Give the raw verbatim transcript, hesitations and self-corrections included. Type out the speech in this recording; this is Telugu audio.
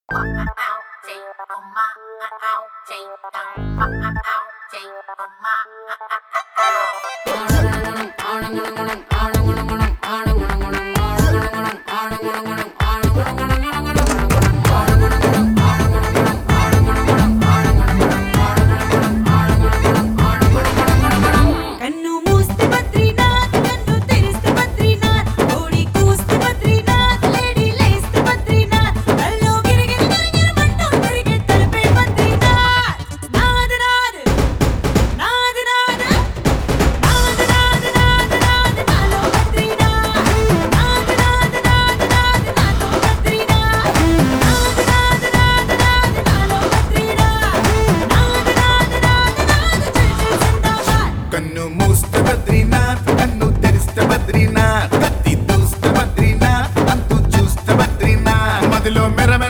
కన్ను మూస్తే బద్రీనాథ్, కన్ను తెరిస్తే బద్రీనాథ్, కోడి కూస్తే బద్రీనాథ్, లేడీ లేస్తే బద్రీనాథ్, కల్లో గిరిగిరి గిరిగిరమంటూ తిరిగే తలపే బద్రీనాథ్. నాద్ నాద్ నాద్ నాద్ నాద్ నాద్ నాద్ నాద్ నాలో బద్రీనాథ్. నాద్ నాద్ నాద్ నాద్ నాలో బద్రీనాథ్. నాద్ నాద్ నాద్ నాద్ నాలో బద్రీనాథ్. నాద్ నాద్ నాద్ నాద్ జై జై జిందాబాద్. కన్ను మూస్తే బద్రీనాథ్, కన్ను తెరిస్తే బద్రీనాథ్, కత్తి దూస్తే బద్రీనాథ్, అంతు చూస్తే బద్రీనాథ్, మదిలో మెరమెర